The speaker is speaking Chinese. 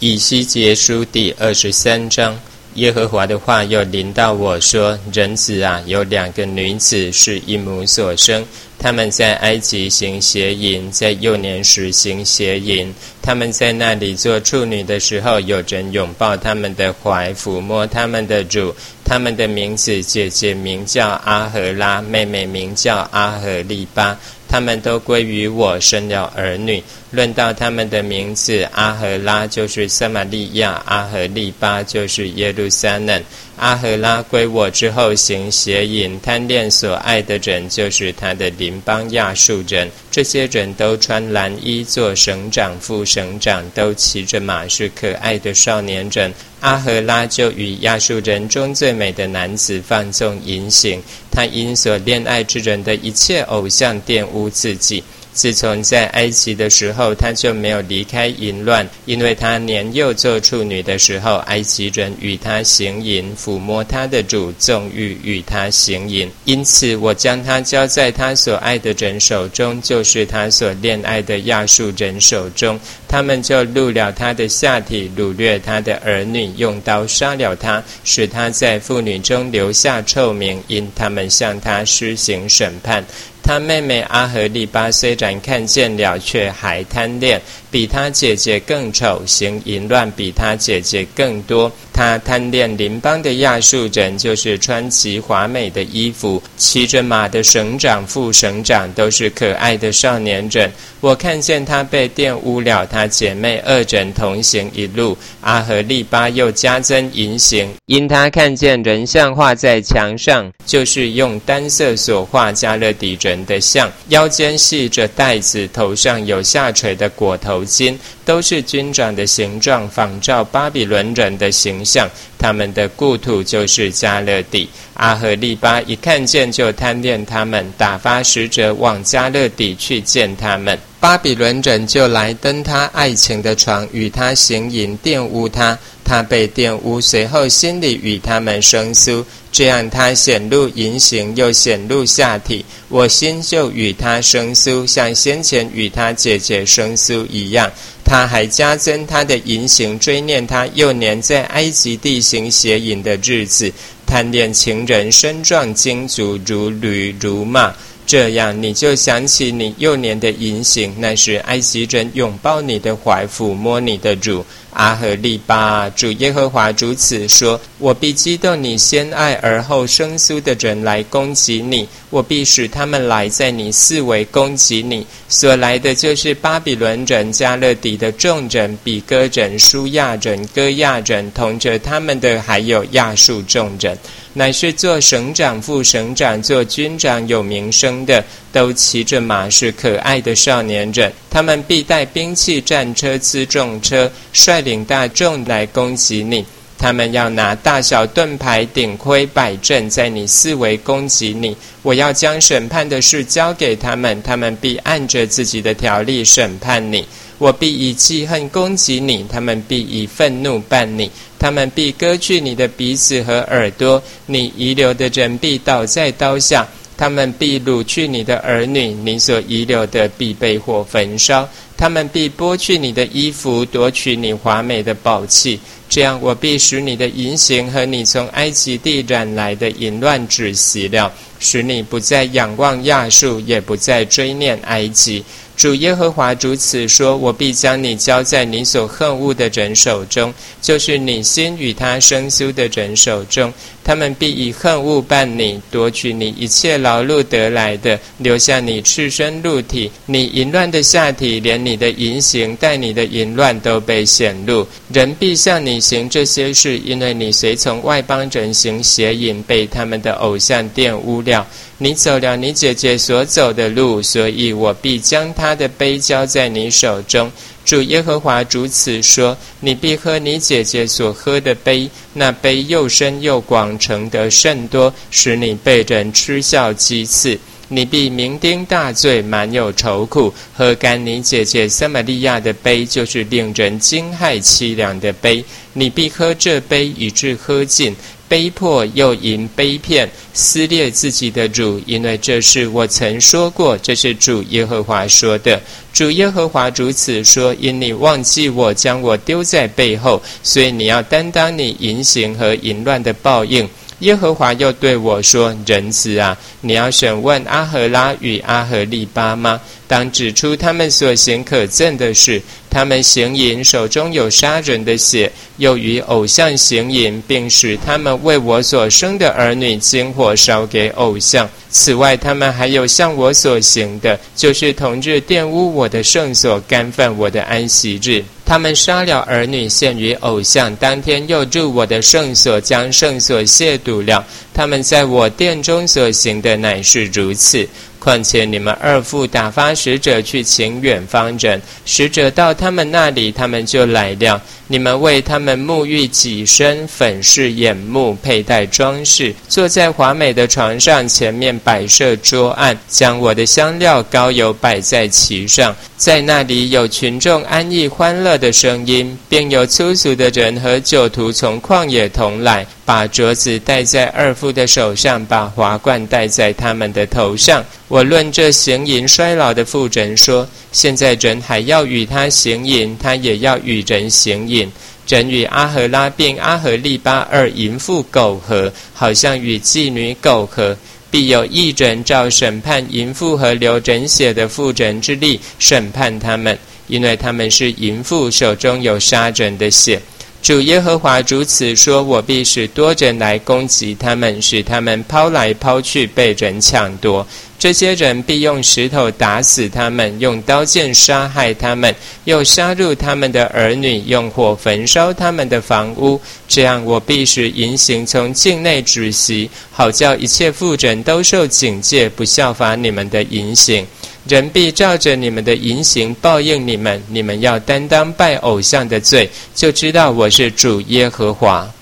以西结书第23章，耶和华的话又临到我说：人子啊，有2个女子是一母所生，他们在埃及行邪淫，在幼年时行邪淫。他们在那里做处女的时候，有人拥抱他们的怀，抚摸他们的乳。他们的名字，姐姐名叫阿荷拉，妹妹名叫阿荷利巴。他们都归于我，生了儿女。论到他们的名字，阿荷拉就是撒玛利亚，阿荷利巴就是耶路撒冷。阿荷拉归我之后行邪淫，贪恋所爱的人，就是他的邻邦亚述人。这些人都穿蓝衣，做省长、副省长，都骑着马，是可爱的少年人。阿荷拉就与亚述人中最美的男子放纵淫行，他因所恋爱之人的一切偶像玷污自己。自从在埃及的时候，他就没有离开淫乱，因为他年幼做处女的时候，埃及人与他行淫，抚摸他的乳，纵欲与他行淫。因此我将他交在他所爱的人手中，就是他所恋爱的亚述人手中。他们就戮了他的下体，掳掠他的儿女，用刀杀了他，使他在妇女中留下臭名，因他们向他施行审判。他妹妹阿荷利巴虽然看见了，却还贪恋，比他姐姐更丑，行淫乱比他姐姐更多。他贪恋邻邦的亚述人，就是穿极华美的衣服，骑着马的省长、副省长，都是可爱的少年人。我看见他被玷污了，他姐妹2人同行一路。阿荷利巴又加增淫行，因他看见人像画在墙上，就是用单色所画加勒底人的像，腰间系着带子，头上有下垂的裹头巾，都是军长的形状，仿照巴比伦人的形象。他们的故土就是加勒底。阿荷利巴一看见就贪恋他们，打发使者往加勒底去见他们。巴比伦人就来登他爱情的床，与他行淫，玷污他。他被玷污，随后心里与他们生疏，这样他显露淫行，又显露下体，我心就与他生疏，像先前与他姐姐生疏一样。他还加增他的淫行，追念他幼年在埃及地行邪淫的日子，贪恋情人，身壮精足，如驴如马。这样你就想起你幼年的淫行，那是埃及人拥抱你的怀，抚摸你的乳。阿荷利巴，主耶和华如此说：我必激动你先爱而后生疏的人来攻击你，我必使他们来在你四围攻击你。所来的就是巴比伦人、加勒底的众人、比哥人、舒亚人、哥亚人，同着他们的还有亚述众人，乃是做省长、副省长、做军长有名声的，都骑着马，是可爱的少年人。他们必带兵器、战车、辎重车，率领大众来攻击你。他们要拿大小盾牌、顶盔摆阵，在你四围攻击你。我要将审判的事交给他们，他们必按着自己的条例审判你。我必以记恨攻击你，他们必以愤怒办你。他们必割去你的鼻子和耳朵，你遗留的人必倒在刀下。他们必掳去你的儿女，你所遗留的必被火焚烧。他们必剥去你的衣服，夺取你华美的宝器。这样我必使你的淫行和你从埃及地染来的淫乱止息了，使你不再仰望亚述，也不再追念埃及。主耶和华如此说：我必将你交在你所恨恶的人手中，就是你心与他生疏的人手中。他们必以恨恶办你，夺取你一切劳碌得来的，留下你赤身露体。你淫乱的下体，连你的淫行带你的淫乱都被显露。人必向你行这些事，因为你随从外邦人行邪淫，被他们的偶像玷污了。你走了你姐姐所走的路，所以我必将她的杯交在你手中。主耶和华如此说：你必喝你姐姐所喝的杯，那杯又深又广，盛得甚多，使你被人嗤笑讥刺。你必酩酊大醉，满有愁苦，喝干你姐姐撒玛利亚的杯，就是令人惊骇凄凉的杯。你必喝这杯，以致喝尽， 卑迫，又因卑片撕裂自己的乳，因为这事我曾说过，这是主耶和华说的。主耶和华如此说：因你忘记我，将我丢在背后，所以你要担当你淫行和淫乱的报应。耶和华又对我说：人子啊，你要审问阿荷拉与阿荷利巴吗？当指出他们所行可憎的事，他们行淫，手中有杀人的血，又与偶像行淫，并使他们为我所生的儿女经火烧给偶像。此外，他们还有像我所行的，就是同日玷污我的圣所，干犯我的安息日。他们杀了儿女献于偶像，当天又入我的圣所，将圣所亵渎了。他们在我殿中所行的乃是如此。况且你们二父打发使者去请远方人，使者到他们那里，他们就来了。你们为他们沐浴己身，粉饰眼目，佩戴装饰，坐在华美的床上，前面摆设桌案，将我的香料膏油摆在其上。在那里有群众安逸欢乐的声音，并有粗俗的人和酒徒从旷野同来，把镯子戴在二父的手上，把华冠戴在他们的头上。我论这行淫衰老的妇人说，现在人还要与他行淫，他也要与人行淫。人与阿荷拉并阿荷利巴二淫妇苟合，好像与妓女苟合，必有一人照审判淫妇和流人血的妇人之例审判他们，因为他们是淫妇，手中有杀人的血。主耶和华如此说：我必使多人来攻击他们，使他们抛来抛去，被人抢夺。这些人必用石头打死他们，用刀剑杀害他们，又杀戮他们的儿女，用火焚烧他们的房屋。这样我必使淫行从境内止息，好叫一切妇人都受警戒，不效法你们的淫行。人必照着你们的淫行报应你们，你们要担当拜偶像的罪，就知道我是主耶和华。